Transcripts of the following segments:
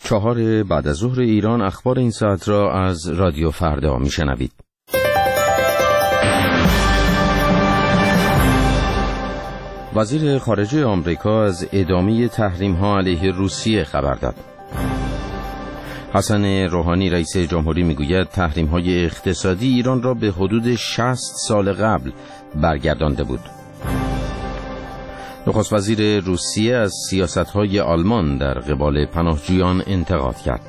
4 بعد از ظهر ایران اخبار این ساعت را از رادیو فردا میشنوید. وزیر خارجه آمریکا از ادامه تحریم‌ها علیه روسیه خبر داد. حسن روحانی رئیس جمهوری میگوید تحریم‌های اقتصادی ایران را به حدود 60 سال قبل برگردانده بود. نخست وزیر روسیه از سیاست‌های آلمان در قبال پناهجویان انتقاد کرد.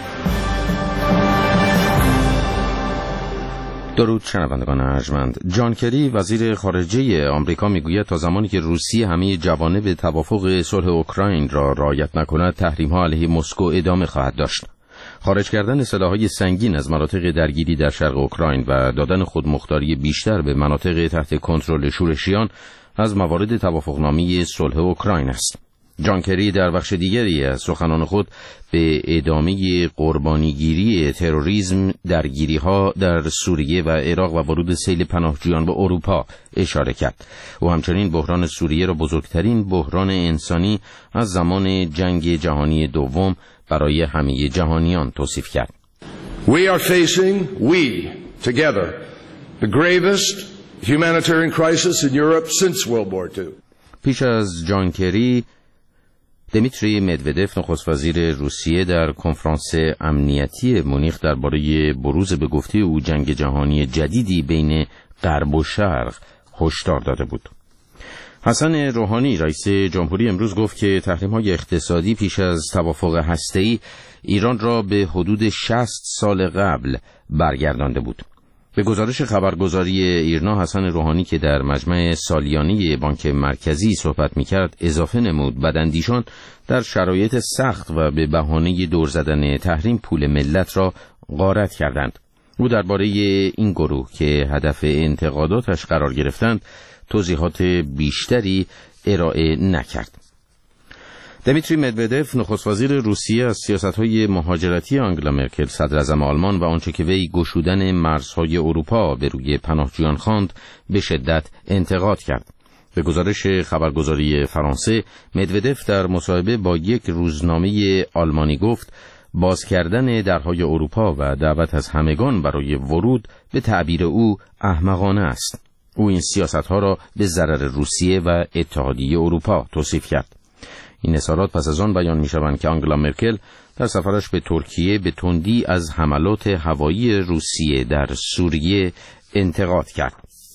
درود شنوندگان ارجمند. جان کری وزیر خارجه آمریکا میگوید تا زمانی که روسیه همه جوانب توافق صلح اوکراین را رعایت نکند تحریم‌ها علیه مسکو ادامه خواهد داشت. خارج کردن سلاح‌های سنگین از مناطق درگیری در شرق اوکراین و دادن خودمختاری بیشتر به مناطق تحت کنترل شورشیان از موارد توافقنامه صلح اوکراین است. جان کری در بخش دیگری از سخنان خود به ادامه قربانیگیری تروریسم، درگیری‌ها در سوریه و عراق و ورود سیل پناهجویان به اروپا اشاره کرد. او همچنین بحران سوریه را بزرگترین بحران انسانی از زمان جنگ جهانی دوم برای همه جهانیان توصیف کرد. We are together the gravest humanitarian crisis in Europe since World War II. پیش از جان کری، دمیتری مدودف نخست وزیر روسیه در کنفرانس امنیتی مونیخ درباره بروز به گفته او جنگ جهانی جدیدی بین غرب و شرق هشدار داده بود. حسن روحانی رئیس جمهوری امروز گفت که تحریم‌های اقتصادی پیش از توافق هسته‌ای ایران را به حدود 60 سال قبل برگردانده بود. به گزارش خبرگزاری ایرنا حسن روحانی که در مجمع سالیانه بانک مرکزی صحبت می‌کرد اضافه نمود بداندیشان در شرایط سخت و به بهانه دور زدن تحریم پول ملت را غارت کردند. او درباره این گروه که هدف انتقاداتش قرار گرفتند توضیحات بیشتری ارائه نکرد. دمیتری مدودف نخست وزیر روسیه از سیاست‌های مهاجرتی آنگلا مرکل صدراعظم آلمان و آنچه که وی گشودن مرزهای اروپا به روی پناهجویان خواند به شدت انتقاد کرد. به گزارش خبرگزاری فرانسه مدودف در مصاحبه با یک روزنامه آلمانی گفت باز کردن درهای اروپا و دعوت از همگان برای ورود به تعبیر او احمقانه است. او این سیاست‌ها را به ضرر روسیه و اتحادیه اروپا توصیف کرد. این اظهارات پس از آن بیان می‌شوند که آنگلا مرکل در سفرش به ترکیه به تندی از حملات هوایی روسیه در سوریه انتقاد کرد.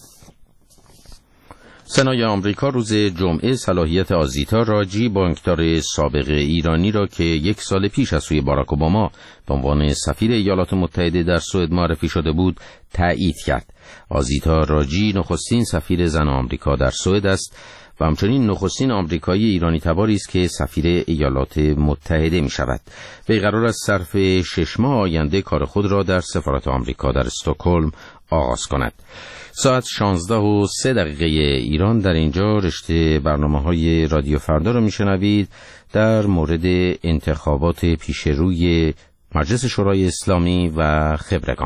سنای آمریکا روز جمعه صلاحیت آزیتا راجی بانکدار سابق ایرانی را که 1 سال پیش از سوی باراک اوباما به عنوان سفیر ایالات متحده در سوئد معرفی شده بود تایید کرد. آزیتا راجی نخستین سفیر زن آمریکا در سوئد است و همچنین نخستین آمریکایی ایرانی تباری است که سفیر ایالات متحده می شود. وی قرار است صرف 6 ماه آینده کار خود را در سفارت آمریکا در استکهلم آغاز کند. ساعت 16:03 ایران در اینجا رشته برنامه‌های رادیو فردا را میشنوید در مورد انتخابات پیشروی مجلس شورای اسلامی و خبرگان.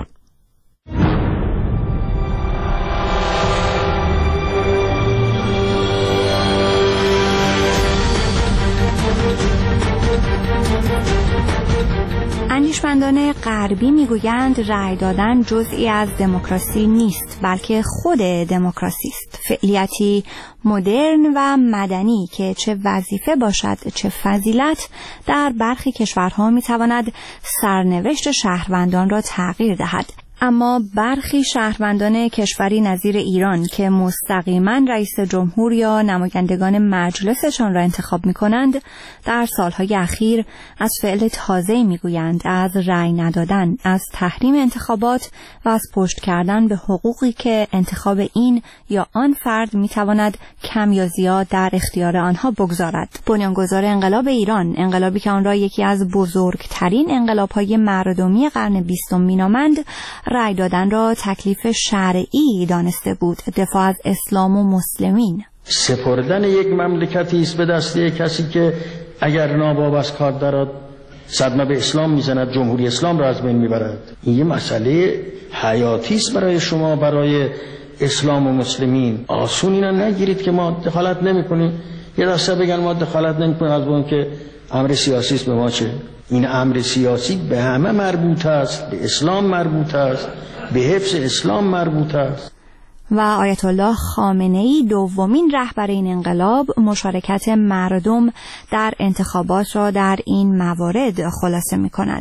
اندیشمندان غربی میگویند رأی دادن جزئی از دموکراسی نیست بلکه خود دموکراسی است، فعلیتی مدرن و مدنی که چه وظیفه باشد چه فضیلت در برخی کشورها میتواند سرنوشت شهروندان را تغییر دهد. اما برخی شهروندان کشوری نظیر ایران که مستقیما رئیس جمهور یا نمایندگان مجلسشان را انتخاب می‌کنند در سالهای اخیر از فعل تازه‌ای می‌گویند، از رأی ندادن، از تحریم انتخابات و از پشت کردن به حقوقی که انتخاب این یا آن فرد می‌تواند کم یا زیاد در اختیار آنها بگذارد. بنیانگذار انقلاب ایران، انقلابی که آن را یکی از بزرگترین انقلاب‌های مردمی قرن 20 مینامند، رأی دادن را تکلیف شرعی دانسته بود، دفاع از اسلام و مسلمین. سپردن یک مملکتی است به دست یک کسی که اگر ناباب از کار درآد صدمه به اسلام میزند، جمهوری اسلام را از بین میبرد. این یه مسئله حیاتی است برای شما، برای اسلام و مسلمین. آسون اینا نگیرید که ما دخالت نمیکنیم. یه دسته بگن ما دخالت نمیکنیم از اون که امر سیاسی است به ما چه. این امر سیاسی به همه مربوط است، به اسلام مربوط است، به حفظ اسلام مربوط است. و آیت الله خامنه‌ای دومین رهبر این انقلاب مشارکت مردم در انتخابات را در این موارد خلاصه می‌کند.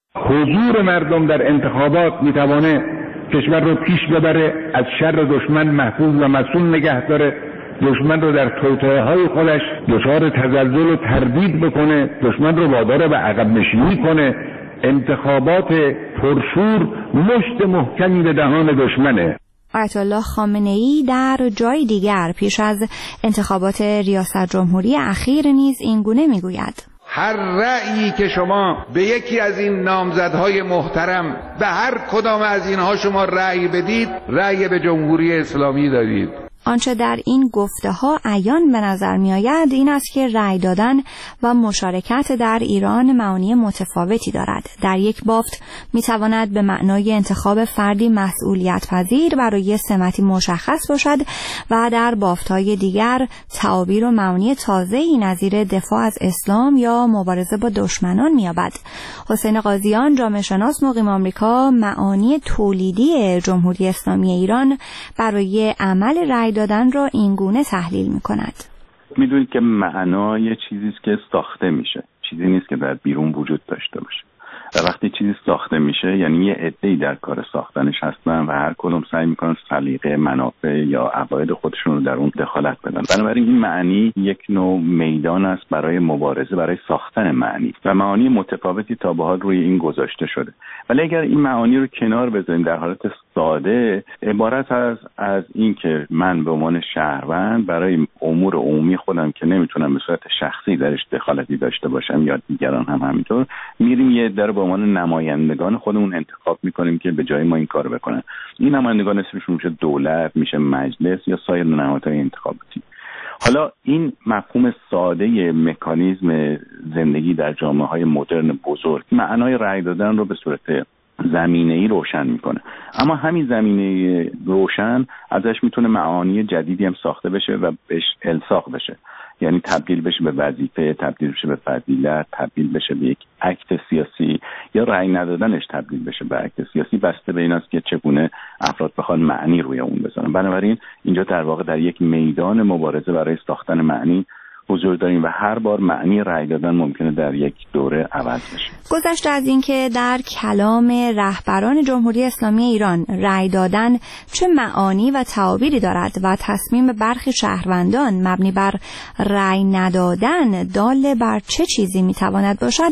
حضور مردم در انتخابات می‌تواند کشور رو پیش ببره، از شر دشمن محفوظ و مسئول نگه داره، دشمن رو در توطئه‌های خودش دچار تزلزل و تردید بکنه، دشمن رو وادار به عقب نشینی کنه. انتخابات پرشور مشت محکمی به دهان دشمنه. آیت الله خامنه‌ای در جای دیگر پیش از انتخابات ریاست جمهوری اخیر نیز این گونه میگوید: هر رأیی که شما به یکی از این نامزدهای محترم، به هر کدام از اینها شما رأی بدید، رأی به جمهوری اسلامی دادید. آنچه در این گفته‌ها عیان به نظر می‌آید این است که رأی دادن و مشارکت در ایران معانی متفاوتی دارد. در یک بافت می‌تواند به معنای انتخاب فردی مسئولیت پذیر برای سمتی مشخص باشد و در بافت‌های دیگر تعابیر و معانی تازه‌ای نظیر دفاع از اسلام یا مبارزه با دشمنان می‌یابد. حسین قاضیان، جامعه شناس مقیم آمریکا، معانی تولیدی جمهوری اسلامی ایران برای عمل رأی دادن را اینگونه تحلیل می‌کند. می‌دونید که معنا یه چیزی است که ساخته میشه، چیزی نیست که در بیرون وجود داشته باشه. و وقتی چیزی ساخته میشه یعنی یه عده‌ای در کار ساختنش هستن و هر کدوم سعی میکنن سلیقه، منافع یا عقاید خودشون رو در اون دخالت بدن. بنابراین این معنی یک نوع میدان است برای مبارزه، برای ساختن معنی و معانی متفاوتی تا به حال روی این گذاشته شده. ولی اگر این معانی رو کنار بذاریم در حالت ساده، عبارت از این که من به عنوان شهروند برای امور عمومی خودم که نمیتونم به صورت شخصی درش دخالتی داشته باشم یا دیگران هم همینطور، میریم یه در به عنوان نمایندگان خودمون انتخاب میکنیم که به جای ما این کارو بکنن. این نمایندگان اسمشون میشه دولت، میشه مجلس یا سایر نهادهای انتخاباتی. حالا این مفهوم ساده مکانیزم زندگی در جامعه‌های مدرن بزرگ معنای رأی دادن رو به صورت زمینه‌ای روشن میکنه، اما همین زمینه روشن ازش میتونه معانی جدیدی هم ساخته بشه و بهش الصاق بشه، یعنی تبدیل بشه به وظیفه، تبدیل بشه به فضیلت، تبدیل بشه به یک اکت سیاسی یا رأی ندادنش تبدیل بشه به اکت سیاسی، بسته به این است که چگونه افراد بخوان معنی روی اون بذارن. بنابراین اینجا در واقع در یک میدان مبارزه برای ساختن معنی حضور داریم و هر بار معنی رأی دادن ممکنه در یک دوره عوض بشه. گذشته از اینکه در کلام رهبران جمهوری اسلامی ایران رأی دادن چه معانی و تعابیری دارد و تصمیم برخی شهروندان مبنی بر رأی ندادن دال بر چه چیزی میتواند باشد،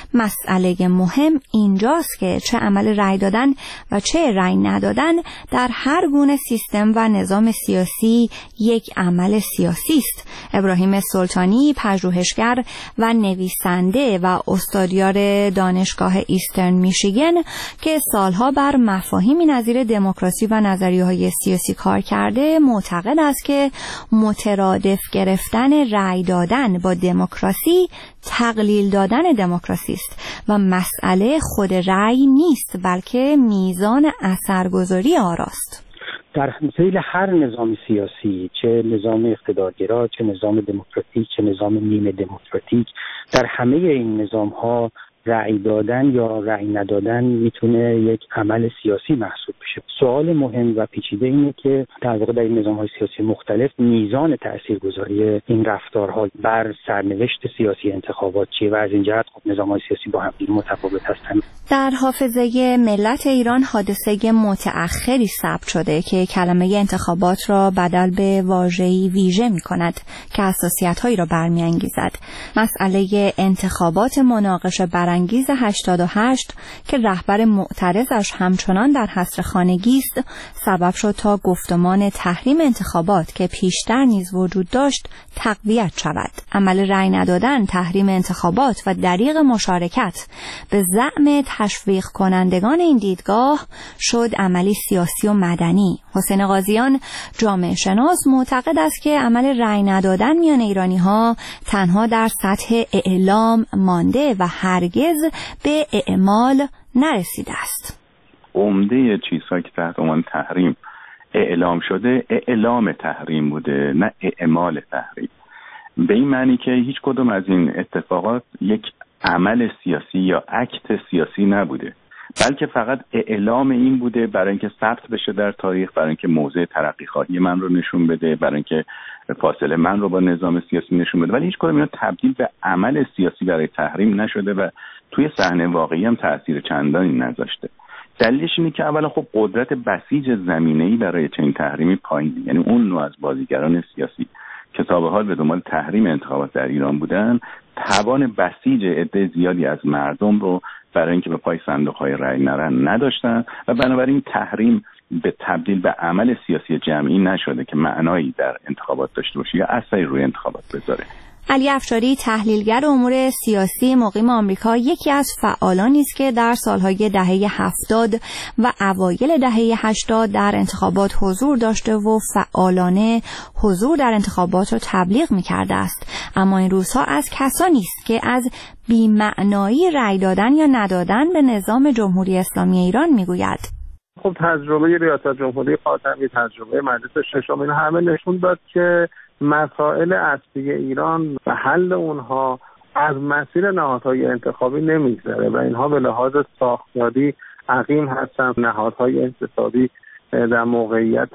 مسئله مهم اینجاست که چه عمل رأی دادن و چه رأی ندادن در هر گونه سیستم و نظام سیاسی یک عمل سیاسی است. ابراهیم سلطانی، پژوهشگر و نویسنده و استادیار دانشگاه ایسترن میشیگن که سالها بر مفاهیمی نظیر دموکراسی و نظریه‌های سیاسی کار کرده، معتقد است که مترادف گرفتن رأی دادن با دموکراسی تقلیل دادن دموکراسی است و مسئله خود رأی نیست بلکه میزان اثرگذاری آراست. در ذیل هر نظام سیاسی، چه نظام اقتدارگرا، چه نظام دموکراتیک، چه نظام نیمه دموکراتیک، در همه این نظام‌ها رأی دادن یا رأی ندادن میتونه یک عمل سیاسی محسوب بشه. سوال مهم و پیچیده اینه که در واقع در این نظام‌های سیاسی مختلف میزان تاثیرگذاری این رفتارها بر سرنوشت سیاسی انتخابات چیه و از این جهت نظام‌های سیاسی با هم متفاوت هستند. در حافظه ملت ایران حادثه متأخری ثبت شده که کلمه انتخابات را بدل به واژه‌ای ویژه می‌کند که حساسیت‌هایی را برمی‌انگیزد. مسئله انتخابات مناقشه برانگیز 88 که رهبر معترضش همچنان در حصر خانگی است، سبب شد تا گفتمان تحریم انتخابات که پیشتر نیز وجود داشت تقویت شود. عمل رأی ندادن، تحریم انتخابات و دریغ مشارکت به زعم تشویق کنندگان این دیدگاه شد عملی سیاسی و مدنی. حسین قاضیان، جامعه شناس، معتقد است که عمل رأی ندادن میان ایرانی‌ها تنها در سطح اعلام مانده و هرگز به اعمال نرسیده است. عمده چیزهایی که تحت عنوان تحریم اعلام شده اعلام تحریم بوده، نه اعمال تحریم. به این معنی که هیچ کدوم از این اتفاقات یک عمل سیاسی یا اکت سیاسی نبوده، بلکه فقط اعلام این بوده برای اینکه ثبت بشه در تاریخ، برای اینکه موضع ترقی خواهی من رو نشون بده، برای اینکه فاصله من رو با نظام سیاسی نشون بده، ولی هیچ کدوم اینا تبدیل به عمل سیاسی برای تحریم نشده و توی صحنه واقعی هم تأثیر چندانی نذاشته. دلیلش اینه که اولا خب قدرت بسیج زمینه‌ای برای چنین تحریمی پایینه، یعنی اون نوع از بازیگران سیاسی که تا به حال به دنبال تحریم انتخابات در ایران بودن توان بسیج عده زیادی از مردم رو برای اینکه به پای صندوق‌های رأی نرن نداشتن و بنابراین تحریم به تبدیل به عمل سیاسی جمعی نشده که معنایی در انتخابات داشته باشه یا اثری روی انتخابات بذاره. علی افشاری، تحلیلگر امور سیاسی مقیم آمریکا، یکی از فعالانی است که در سالهای دهه 70 و اوایل دهه 80 در انتخابات حضور داشته و فعالانه حضور در انتخابات را تبلیغ می‌کرده است. اما این روزها از کسانی است که از بی‌معنایی رأی دادن یا ندادن به نظام جمهوری اسلامی ایران می‌گوید. خب تجربه ریاست جمهوری خاتمی، تجربه مجلس ششم، این همه نشون داد که مسائل اصلی ایران و حل اونها از مسیر نهادهای انتخابی نمیگذره و اینها به لحاظ ساختاری عقیم هستن. نهادهای انتصابی در موقعیت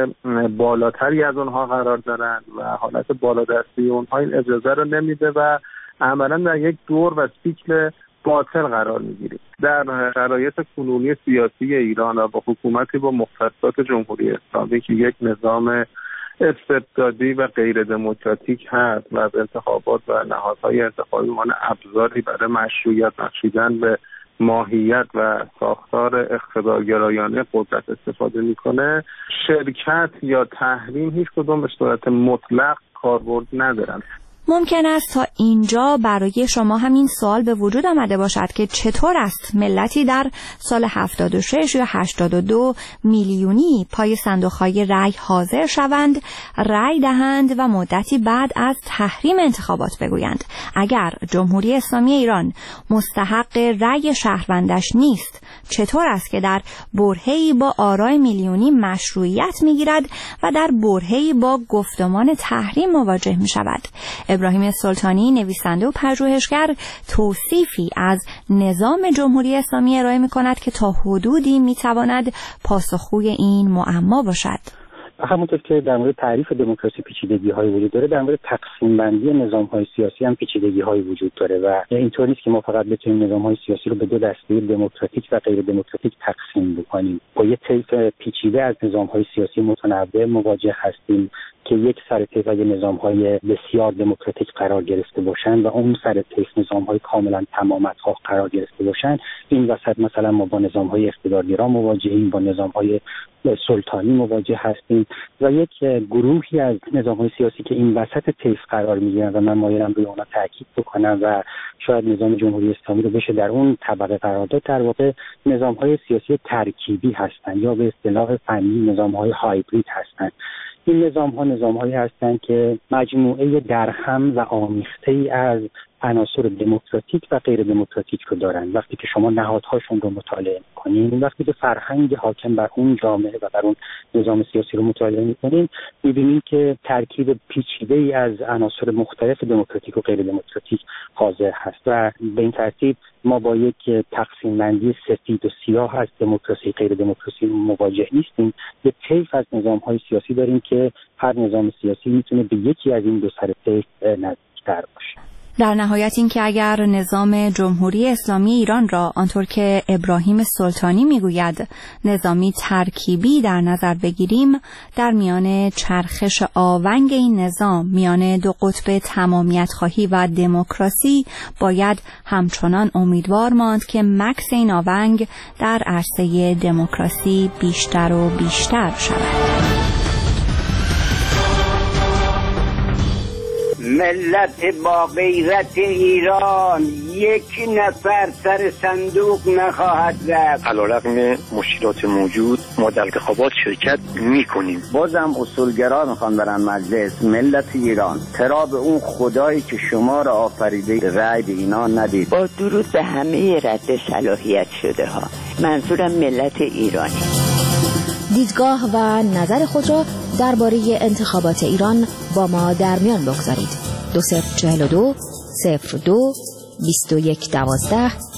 بالاتری از اونها قرار دارن و حالت بالادستی اونها این اجازه رو نمیده و عملا در یک دور و سیکل باطل قرار میگیریم. در شرایط کنونی سیاسی ایران و با حکومتی با مختصات جمهوری اسلامی که یک نظام استبدادی و غیر دموکراتیک هست و از انتخابات و نهادهای انتخابی عنوان ابزاری برای مشروعیت بخشیدن به ماهیت و ساختار اقتدارگرایانه قدرت استفاده میکنه، شرکت یا تحریم هیچ کدوم به صورت مطلق کاربرد ندارن. ممکن است تا اینجا برای شما همین سوال به وجود آمده باشد که چطور است ملتی در سال 76 یا 82 میلیونی پای صندوق‌های رأی حاضر شوند، رأی دهند و مدتی بعد از تحریم انتخابات بگویند اگر جمهوری اسلامی ایران مستحق رأی شهروندش نیست، چطور است که در برهه‌ای با آرای میلیونی مشروعیت می‌گیرد و در برهه‌ای با گفتمان تحریم مواجه می‌شود؟ ابراهیم سلطانی، نویسنده و پژوهشگر، توصیفی از نظام جمهوری اسلامی ارائه می‌کند که تا حدودی می‌تواند پاسخگوی این معما باشد. همونطور که در مورد تعریف دموکراسی پیچیدگی‌های وجود داره، در مورد تقسیم بندی نظام‌های سیاسی هم پیچیدگی‌های وجود داره و اینطور نیست که ما فقط بتونیم نظام‌های سیاسی رو به دو دسته دموکراتیک و غیر دموکراتیک تقسیم بکنیم. با یک طیف پیچیده از نظام‌های سیاسی متنوع مواجه هستیم که یک سر طیف از نظام‌های بسیار دموکراتیک قرار گرفته باشند و اون سر طیف نظام‌های کاملا تمام‌خواه قرار گرفته باشند. این وسط مثلا ما با نظام‌های اقتدارگرا مواجهیم، با نظام‌های سلطانی مواجه هستیم و یک گروهی از نظام‌های سیاسی که این وسط طیف قرار می‌گیرن و من مایلم روی اونها تاکید بکنم و شاید نظام جمهوری اسلامی رو بشه در اون طبقه قرار داد، در واقع نظام‌های سیاسی ترکیبی هستند یا به اصطلاح فنی نظام‌های هایبرید هستند. این نظام‌هایی هستند که مجموعه درهم و آمیخته‌ای از عناصر دموکراتیک و غیر دموکراتیک رو دارن. وقتی که شما نهادهاشون رو مطالعه می‌کنین، وقتی که فرهنگ حاکم بر اون جامعه و بر اون نظام سیاسی رو مطالعه می‌کنین، می‌بینید که ترکیب پیچیده‌ای از عناصر مختلف دموکراتیک و غیر دموکراتیک حاضر هست و به این ترتیب ما با یک تقسیم بندی سفید و سیاه از دموکراسی غیر دموکراسی مواجه نیستیم. یک طیف از نظام‌های سیاسی داریم که هر نظام سیاسی می‌تونه به یکی از این دو سر طیف نزدیک‌تر باشه. در نهایت این که اگر نظام جمهوری اسلامی ایران را آنطور که ابراهیم سلطانی میگوید نظامی ترکیبی در نظر بگیریم، در میان چرخش آونگ این نظام میان دو قطب تمامیت خواهی و دموکراسی باید همچنان امیدوار ماند که مکث این آونگ در عرصه دموکراسی بیشتر و بیشتر شود. ملت با غیرت ایران یک نفر سر صندوق نخواهد رفت. علیرغم مشکلات موجود ما در انتخابات شرکت میکنیم. بازم اصولگرا میخوان برن مجلس. ملت ایران چرا به اون خدایی که شما را آفریده رأی به اینا ندید؟ با درود به همه رد صلاحیت شده ها، منظورم ملت ایرانی. دیدگاه و نظر خود را درباره انتخابات ایران با ما در میان بگذارید. 2042 02 2112